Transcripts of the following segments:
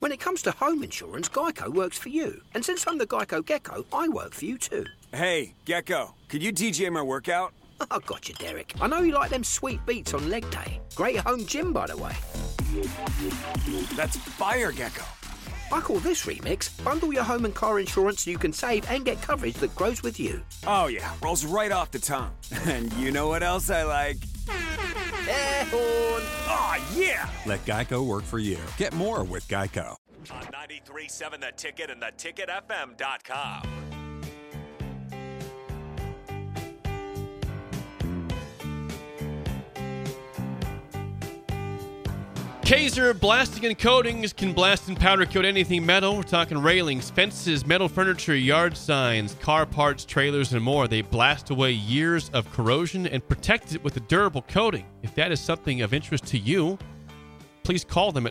When it comes to home insurance, Geico works for you. And since I'm the Geico Gecko, I work for you too. Hey, Gecko, could you DJ my workout? I got you, Derek. I know you like them sweet beats on leg day. Great home gym, by the way. That's fire, Gecko. I call this remix, bundle your home and car insurance so you can save and get coverage that grows with you. Oh yeah, rolls right off the tongue. And you know what else I like? Air horn. Oh yeah! Let Geico work for you. Get more with Geico. On 93.7 The Ticket and theticketfm.com. Kaiser Blasting and Coatings can blast and powder coat anything metal. We're talking railings, fences, metal furniture, yard signs, car parts, trailers, and more. They blast away years of corrosion and protect it with a durable coating. If that is something of interest to you, please call them at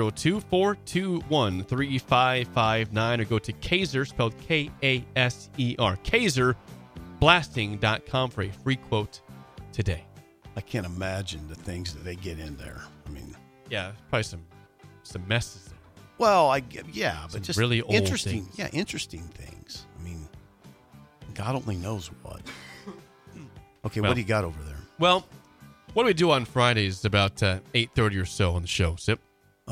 402-421-3559 or go to Kaiser, spelled K-A-S-E-R, KaiserBlasting.com for a free quote today. I can't imagine the things that they get in there. I mean... Yeah, probably some messes there. Well, but some just really old interesting. things. Yeah, interesting things. I mean, God only knows what. Okay, what do you got over there? Well, what do we do on Fridays about 8:30 or so on the show, Sip?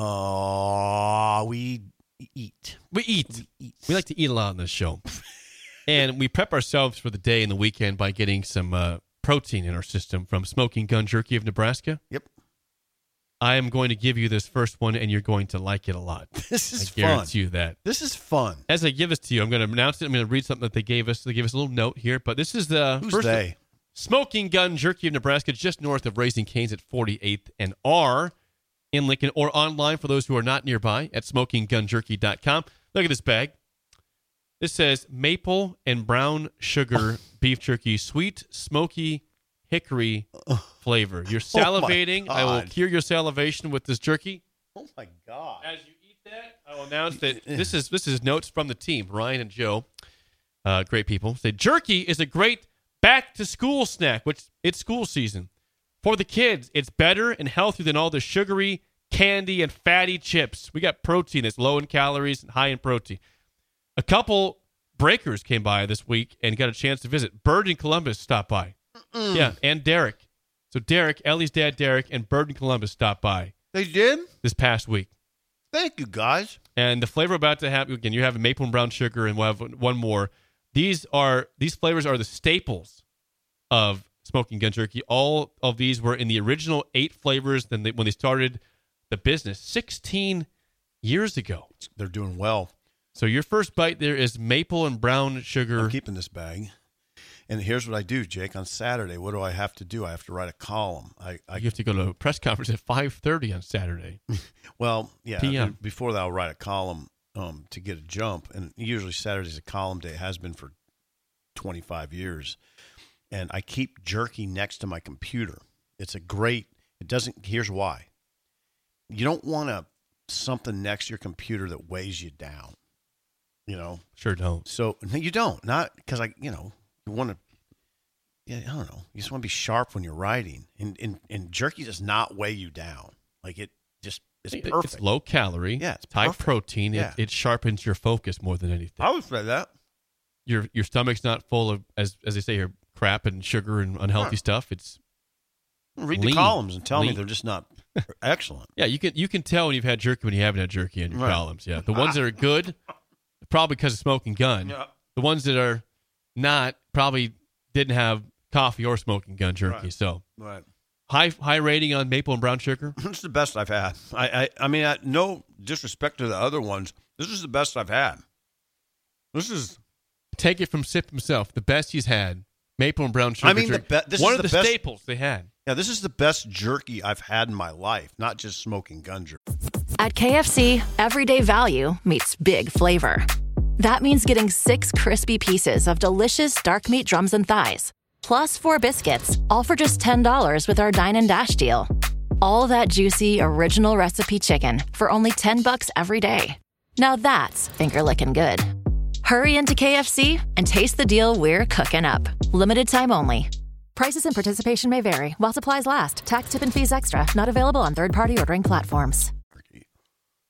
We eat. We like to eat a lot on this show. And we prep ourselves for the day and the weekend by getting some protein in our system from Smoking Gun Jerky of Nebraska. Yep. I am going to give you this first one, and you're going to like it a lot. This is fun. I guarantee you that. This is fun. As I give this to you, I'm going to announce it. I'm going to read something that they gave us. They gave us a little note here, but this is the Who's first they? Smoking Gun Jerky of Nebraska, just north of Raising Cane's at 48th and R in Lincoln, or online for those who are not nearby at smokinggunjerky.com. Look at this bag. This says maple and brown sugar beef jerky, sweet, smoky, hickory flavor. You're salivating. Oh I will cure your salivation with this jerky. Oh my God! As you eat that, I will announce that this is notes from the team, Ryan and Joe, great people. Say jerky is a great back to school snack, which it's school season. For the kids, it's better and healthier than all the sugary candy and fatty chips. We got protein that's low in calories and high in protein. A couple breakers came by this week and got a chance to visit. Bird in Columbus stopped by. Yeah, and Derek. So Derek, Ellie's dad, Derek, and Bird in Columbus stopped by. They did? This past week. Thank you, guys. And the flavor about to happen, again, you're having maple and brown sugar, and we'll have one more. These flavors are the staples of Smoking Gun Jerky. All of these were in the original 8 flavors when they started the business 16 years ago. They're doing well. So your first bite there is maple and brown sugar. I'm keeping this bag. And here's what I do, Jake. On Saturday, what do I have to do? I have to write a column. You have to go to a press conference at 5:30 on Saturday. Well, yeah. PM. Before that, I'll write a column to get a jump. And usually Saturday's a column day. It has been for 25 years. And I keep jerky next to my computer. Here's why. You don't want something next to your computer that weighs you down. You know? Sure don't. So, no, you don't. Not because you want to, I don't know. You just want to be sharp when you're writing. And jerky does not weigh you down. Like it's perfect. It's low calorie. Yeah, it's high perfect. protein. Yeah. It sharpens your focus more than anything. I would say that. Your stomach's not full of, as they say here, crap and sugar and unhealthy stuff. It's read lean, the columns and tell me lean. they're just not excellent. Yeah, you can tell when you've had jerky when you haven't had jerky in your columns. Yeah, the ones that are good, probably because of Smoking Gun. Yeah. The ones that are not probably didn't have coffee or Smoking Gun jerky. Right. So Right. high rating on maple and brown sugar. It's the best I've had. I mean, no disrespect to the other ones. This is the best I've had. This is. Take it from Sip himself. The best he's had. Maple and brown sugar. I mean, jerky. this one is of the best staples they had. Yeah, this is the best jerky I've had in my life, not just Smoking Gun jerky. At KFC, everyday value meets big flavor. That means getting 6 crispy pieces of delicious dark meat drums and thighs, plus 4 biscuits, all for just $10 with our Dine and Dash deal. All that juicy, original recipe chicken for only $10 every day. Now that's finger-licking good. Hurry into KFC and taste the deal we're cooking up. Limited time only. Prices and participation may vary while supplies last. Tax, tip, and fees extra. Not available on third-party ordering platforms.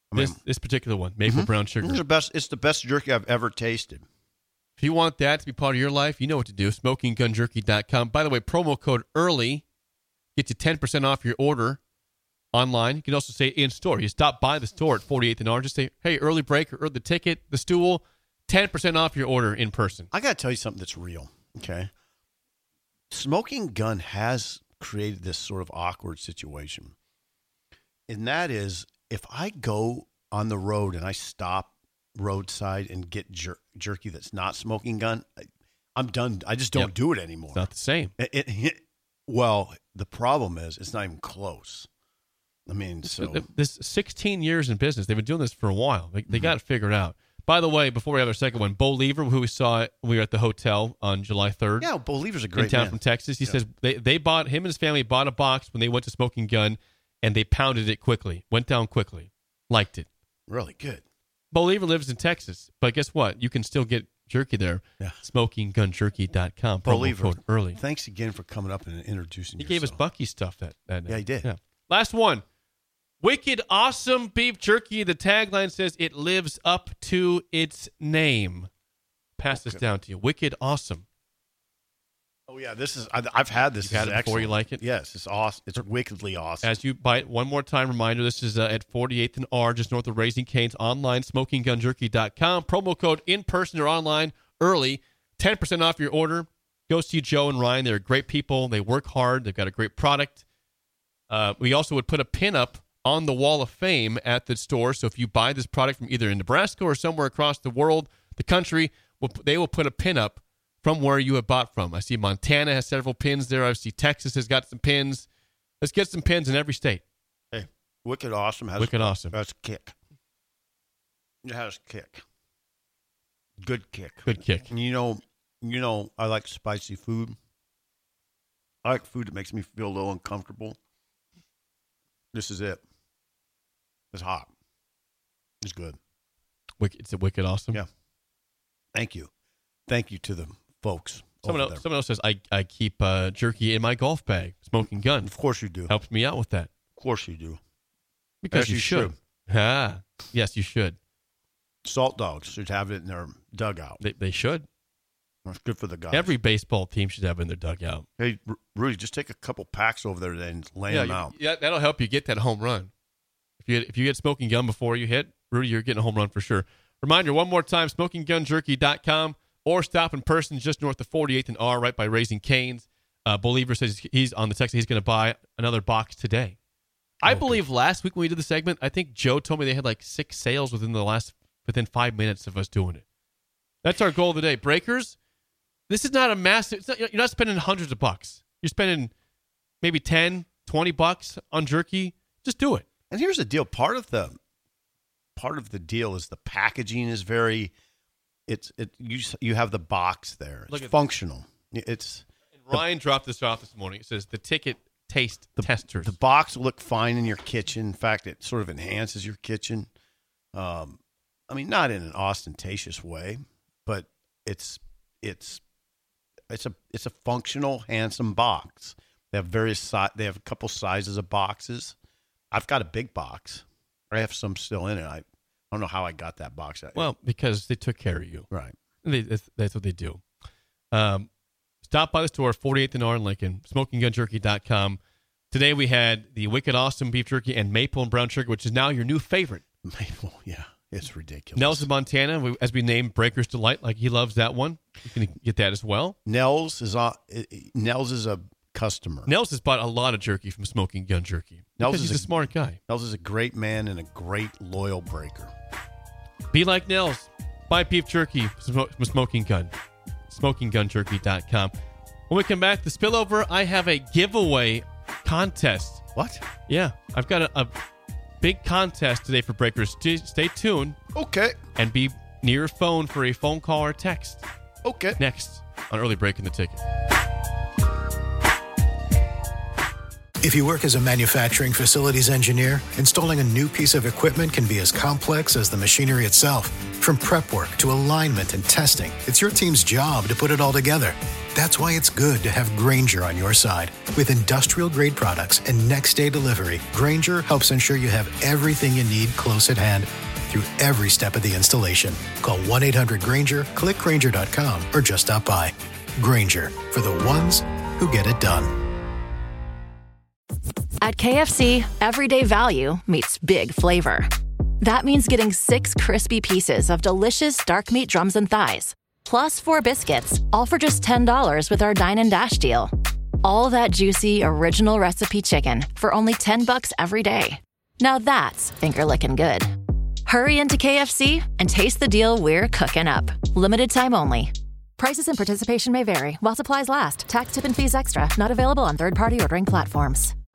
This particular one, maple brown sugar. It's the best jerky I've ever tasted. If you want that to be part of your life, you know what to do. SmokingGunJerky.com. By the way, promo code EARLY gets you 10% off your order online. You can also say in store. You stop by the store at 48th and R. Just say, hey, early break or the ticket, the stool, 10% off your order in person. I got to tell you something that's real, okay? Smoking Gun has created this sort of awkward situation. And that is, if I go on the road and I stop roadside and get jerky that's not Smoking Gun, I'm done. I just don't do it anymore. It's not the same. Well, the problem is it's not even close. I mean, this 16 years in business. They've been doing this for a while. They got it figured out. By the way, before we have our second one, Bo Lever, who we saw, we were at the hotel on July 3rd. Yeah, Bo Lever's a great in town man. From Texas. He says they bought, him and his family bought a box when they went to Smoking Gun, and they pounded it quickly. Went down quickly. Liked it. Really good. Bo Lever lives in Texas, but guess what? You can still get jerky there. Yeah. SmokingGunJerky.com. Bo Lever, code EARLY. thanks again for coming up and introducing yourself. He gave us Bucky stuff that night. Yeah, he did. Yeah. Last one. Wicked Awesome Beef Jerky. The tagline says it lives up to its name. Pass this down to you. Wicked Awesome. Oh, yeah. I've had this. You've had it before. You like it? Yes. It's awesome. It's wickedly awesome. As you bite, one more time, reminder, this is at 48th and R, just north of Raising Cane's, online, SmokingGunJerky.com. Promo code in person or online early, 10% off your order. Go see Joe and Ryan. They're great people. They work hard. They've got a great product. We also would put a pin up on the Wall of Fame at the store. So if you buy this product from either in Nebraska or somewhere across the world, the country, they will put a pin up from where you have bought from. I see Montana has several pins there. I see Texas has got some pins. Let's get some pins in every state. Hey, Wicked Awesome has Awesome. Has kick. It has kick. Good kick. Good kick. And you know, I like spicy food. I like food that makes me feel a little uncomfortable. This is it. It's hot. It's good. It's a Wicked Awesome. Yeah. Thank you. Thank you to the folks. Someone else says, I keep jerky in my golf bag. Smoking Gun. Of course you do. Helps me out with that. Of course you do. Because As you should. Ah, yes, you should. Salt Dogs should have it in their dugout. They should. That's good for the guys. Every baseball team should have it in their dugout. Hey, Rudy, just take a couple packs over there and lay them out. Yeah, that'll help you get that home run. If you get Smoking Gun before you hit, Rudy, you're getting a home run for sure. Reminder, one more time, SmokingGunJerky.com or stop in person just north of 48th and R, right by Raising Cane's. Bo Lever says he's on the text. He's going to buy another box today. I believe last week when we did the segment, I think Joe told me they had like 6 sales within 5 minutes of us doing it. That's our goal today. Breakers, this is not a massive, you're not spending hundreds of bucks. You're spending maybe 10, 20 bucks on jerky. Just do it. And here's the deal. Part of the deal is the packaging is very, you have the box there. It's functional. Ryan dropped this off this morning. It says the ticket taste testers. The box will look fine in your kitchen. In fact, it sort of enhances your kitchen. I mean, not in an ostentatious way, but it's a functional, handsome box. They have they have a couple sizes of boxes. I've got a big box. I have some still in it. I don't know how I got that box out. Well, because they took care of you. Right. That's what they do. Stop by the store, 48th and R in Lincoln, SmokingGunJerky.com. Today we had the Wicked Awesome Beef Jerky and Maple and Brown Sugar, which is now your new favorite. Maple, yeah. It's ridiculous. Nels in Montana, as we named Breaker's Delight, like he loves that one. You can get that as well. Nels is a customer. Nels has bought a lot of jerky from Smoking Gun Jerky. Because he's a smart guy. Nels is a great man and a great loyal breaker. Be like Nels. Buy beef jerky from Smoking Gun. SmokingGunJerky.com. When we come back, the spillover, I have a giveaway contest. What? Yeah. I've got a big contest today for Breakers. Stay tuned. Okay. And be near your phone for a phone call or text. Okay. Next on Early Break in the Ticket. If you work as a manufacturing facilities engineer, installing a new piece of equipment can be as complex as the machinery itself. From prep work to alignment and testing, it's your team's job to put it all together. That's why it's good to have Grainger on your side. With industrial-grade products and next-day delivery, Grainger helps ensure you have everything you need close at hand through every step of the installation. Call 1-800-GRAINGER, click Grainger.com, or just stop by. Grainger, for the ones who get it done. At KFC, everyday value meets big flavor. That means getting 6 crispy pieces of delicious dark meat drums and thighs, plus 4 biscuits, all for just $10 with our Dine and Dash deal. All that juicy, original recipe chicken for only $10 every day. Now that's finger-licking good. Hurry into KFC and taste the deal we're cooking up. Limited time only. Prices and participation may vary while supplies last. Tax, tip, and fees extra. Not available on third-party ordering platforms.